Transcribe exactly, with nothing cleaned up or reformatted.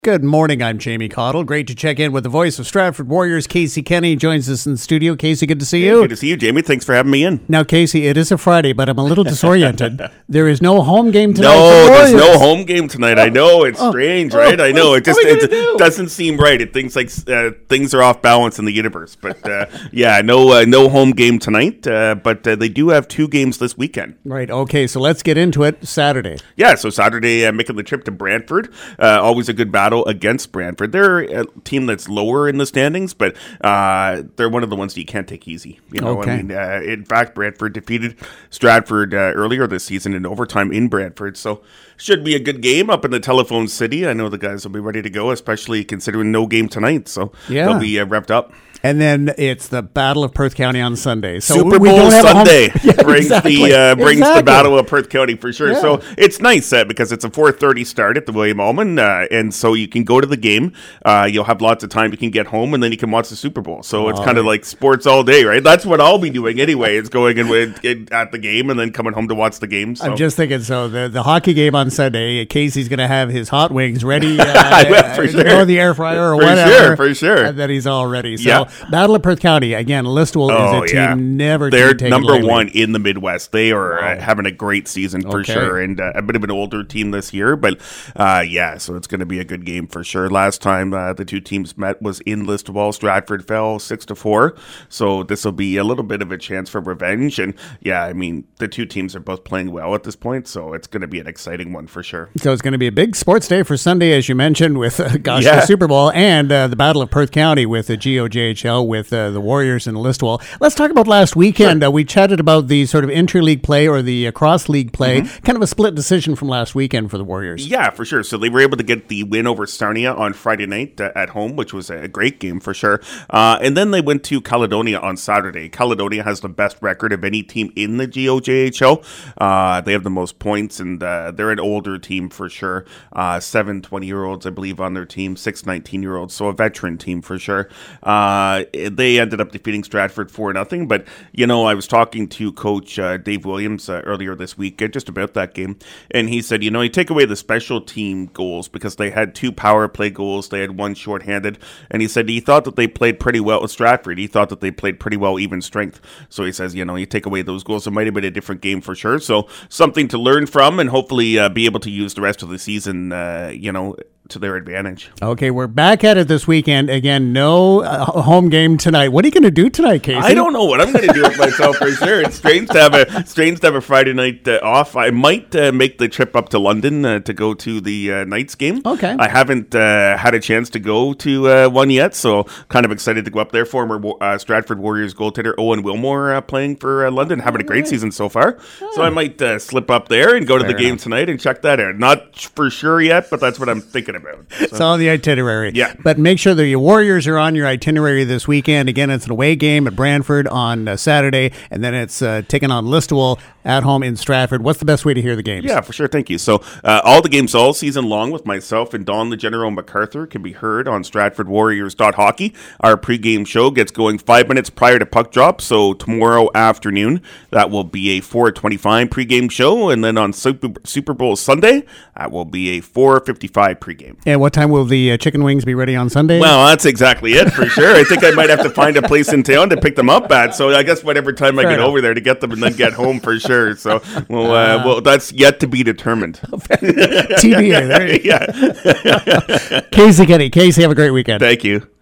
Good morning, I'm Jamie Cottle. Great to check in with the voice of Stratford Warriors. Casey Kenny joins us in the studio. Casey, good to see you. Good to see you, Jamie. Thanks for having me in. Now, Casey, it is a Friday, but I'm a little disoriented. There is no home game tonight. No, for there's Warriors. no home game tonight. I know, it's Oh, strange, oh, right? I know. It what just are we it gonna do? doesn't seem right. It thinks like uh, things are off balance in the universe. But uh, yeah, no uh, no home game tonight, uh, but uh, they do have two games this weekend. Right, okay, so let's get into it. Saturday. Yeah, so Saturday, uh, making the trip to Brantford. Uh, always a good battle against Brantford. They're a team that's lower in the standings, but uh, they're one of the ones that you can't take easy. You know, Okay. I mean, uh, in fact, Brantford defeated Stratford uh, earlier this season in overtime in Brantford, so should be a good game up in the Telephone City. I know the guys will be ready to go, especially considering no game tonight, so Yeah. they'll be uh, revved up. And then it's the Battle of Perth County on Sunday. So Super we Bowl don't have a home- Sunday Yeah, brings exactly. the uh, brings Exactly. the Battle of Perth County for sure. Yeah. So it's nice uh, because it's a four thirty start at the William Allman, uh, and so you can go to the game. Uh, you'll have lots of time. You can get home, and then you can watch the Super Bowl. So it's Oh, kind of yeah. like sports all day, right? That's what I'll be doing anyway. Is going in with in, at the game and then coming home to watch the game. So. I'm just thinking, so the, the hockey game on Sunday, Casey's going to have his hot wings ready uh, Yeah, for to sure. go in the air fryer or For whatever. sure, for sure. And then he's all ready. So Yeah. Battle of Perth County, again, Listowel Oh, is a team yeah. never to They're be taken number lightly. one in the Midwest. They are Wow. uh, having a great season for Okay. sure, and uh, a bit of an older team this year. But uh, yeah, so it's going to be a good game for sure. Last time uh, the two teams met was in Listowel. Stratford fell six to four, so this will be a little bit of a chance for revenge. And yeah, I mean the two teams are both playing well at this point, so it's going to be an exciting one for sure. So it's going to be a big sports day for Sunday, as you mentioned, with, uh, gosh, Yeah. the Super Bowl and uh, the Battle of Perth County with the G O J H L, with uh, the Warriors and Listowel. Let's talk about last weekend. Sure. Uh, we chatted about the sort of interleague play or the uh, cross-league play, Mm-hmm. kind of a split decision from last weekend for the Warriors. Yeah, for sure. So they were able to get the win over Sarnia on Friday night uh, at home, which was a great game for sure. Uh, and then they went to Caledonia on Saturday. Caledonia has the best record of any team in the G O J H L. Uh, they have the most points, and uh, they're an older team for sure. Uh, seven twenty-year-olds, I believe, on their team, six nineteen-year-olds, so a veteran team for sure. Uh, they ended up defeating Stratford four nothing, but, you know, I was talking to Coach uh, Dave Williams uh, earlier this week uh, just about that game, and he said, you know, you take away the special team goals because they had two power play goals, they had one shorthanded, and he said he thought that they played pretty well with Stratford. He thought that they played pretty well even strength. So he says, you know, you take away those goals, it might have been a different game for sure. So something to learn from and hopefully uh, be able to use the rest of the season, uh, you know, to their advantage. Okay, we're back at it this weekend. Again, no uh, home game tonight. What are you going to do tonight, Casey? I don't know what I'm going to do with myself for sure. It's strange to have a strange to have a Friday night uh, off. I might uh, make the trip up to London uh, to go to the uh, Knights game. Okay. I haven't uh, had a chance to go to uh, one yet, so kind of excited to go up there. Former uh, Stratford Warriors goaltender Owen Wilmore uh, playing for uh, London, having a great season so far. So I might uh, slip up there and go to Fair the game enough. tonight and check that out. Not for sure yet, but that's what I'm thinking about. So. It's on the itinerary. Yeah. But make sure that your Warriors are on your itinerary this weekend. Again, it's an away game at Brantford on uh, Saturday, and then it's uh, taking on Listowel at home in Stratford. What's the best way to hear the games? Yeah, for sure. Thank you. So uh, all the games all season long with myself and Don the General MacArthur can be heard on Stratford Warriors dot hockey. Our pregame show gets going five minutes prior to puck drop. So tomorrow afternoon, that will be a four twenty-five pregame show. And then on Super, Super Bowl Sunday, that will be a four fifty-five pregame. And what time will the uh, chicken wings be ready on Sunday? Well, that's exactly it for sure. I think I might have to find a place in town to pick them up at. So I guess whatever time I Fair get enough. over there to get them and then get home for sure. So well, uh, well, that's yet to be determined. T B A. There you Yeah. go. Casey Kenny. Casey, have a great weekend. Thank you.